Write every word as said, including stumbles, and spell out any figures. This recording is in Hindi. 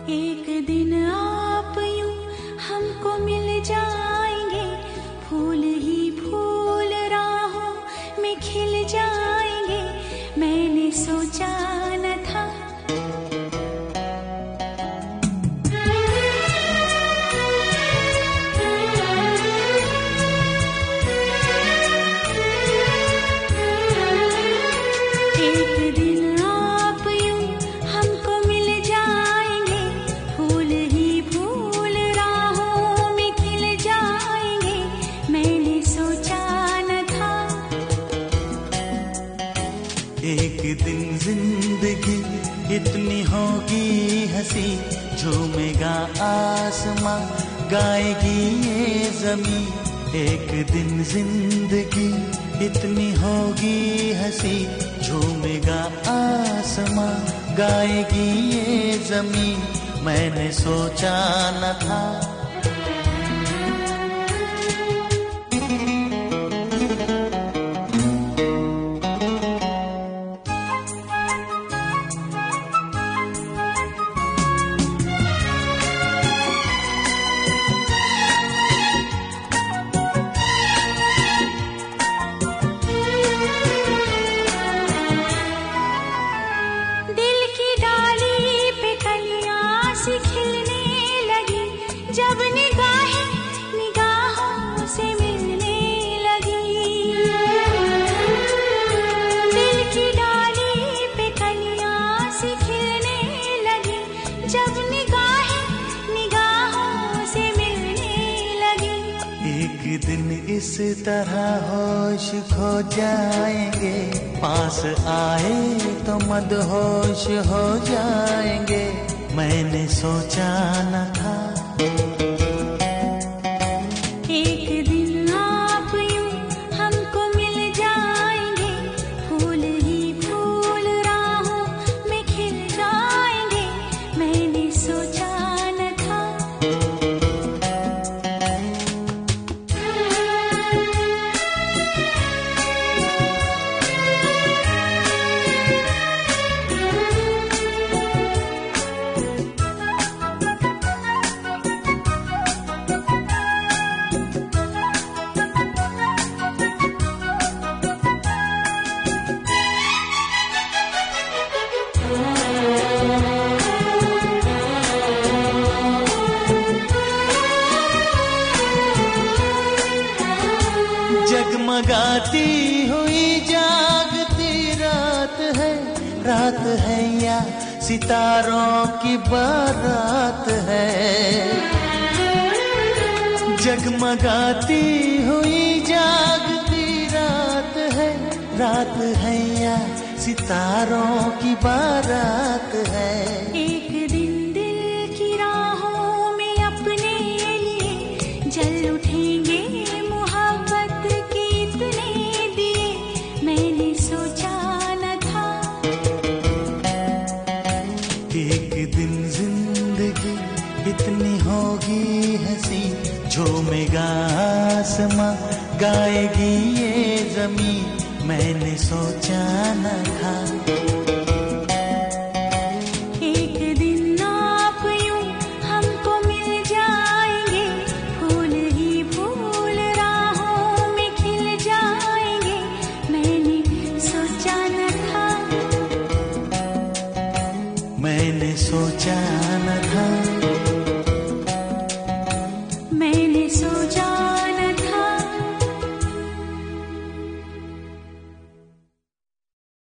एक दिन आप यूं हमको मिल जाएंगे, फूल ही फूल राहों में खिल जाएंगे। मैंने सोचा न था एक दिन जिंदगी इतनी होगी हंसी, झूमेगा आसमां गाएगी ये जमी। एक दिन जिंदगी इतनी होगी हंसी, झूमेगा आसमां गाएगी ये जमी। मैंने सोचा न था जब निगाहें निगाहों से मिलने लगी। दिल की डाली पे कलियां सी खिलने लगी, जब निगाहें निगाहों से मिलने लगी। एक दिन इस तरह होश खो जाएंगे, पास आए तो मदहोश हो जाएंगे। मैंने सोचा न था एक दिन आप यूं हमको मिल जाएंगे, फूल ही फूल राहों में खिल जाएंगे। मैंने सोचा न था जगमगाती हुई जागती रात है, रात है या सितारों की बारात है। जगमगाती हुई जागती रात है, रात है या सितारों की बारात है। एक दिन दिल की राहों में अपने लिए जल उठेंगे, इतनी होगी हंसी, झूमेगा आसमां गाएगी ये जमी। मैंने सोचा न था एक दिन आप यूं हमको मिल जाएंगे, फूल ही फूल राहों में खिल जाएंगे। मैंने सोचा न था मैंने सोचा न था मैंने सोचा